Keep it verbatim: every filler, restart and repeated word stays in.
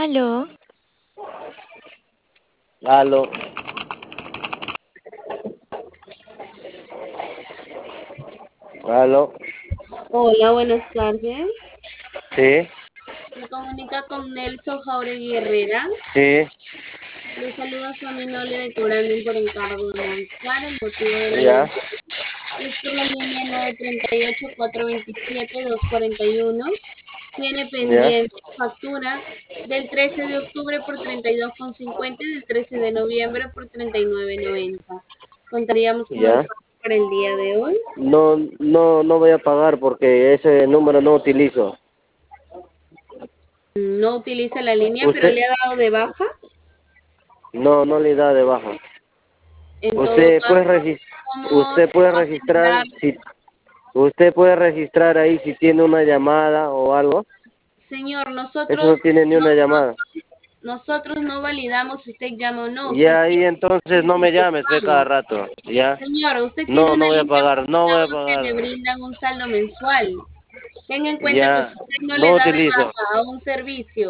Aló, Aló, aló, Hola, buenas tardes. sí, Se comunica con Nelson Jauregui Herrera. sí, Le saluda su amigable de Cobranding por encargo de Movistar. El motivo de la ya, llamada es por la línea nueve tres ocho, cuatro dos siete, dos cuatro uno. Tiene ya, pendiente factura del trece de octubre por treinta y dos con cincuenta y del trece de noviembre por treinta y nueve noventa. Contaríamos con el ya. pago para el día de hoy. No, no, no voy a pagar porque ese número no utilizo. No utiliza la línea, pero Usted, le ha dado de baja. no, no le da de baja. En todo Usted puede caso, regis- ¿cómo usted se puede va a registrar, asegurar? si, usted puede registrar ahí si tiene una llamada o algo. Señor, Eso no nosotros, tiene ni una llamada. nosotros, nosotros no validamos si usted llama o no. Y Usted ahí tiene entonces no que me hacer llames ve cada pago. rato, ¿ya? Señor, usted tiene No, no una voy a línea pagar, no voy a postpago que pagar. le brindan un saldo mensual. Tenga en cuenta que Ya, si usted no le no da de utilizo. baja a un servicio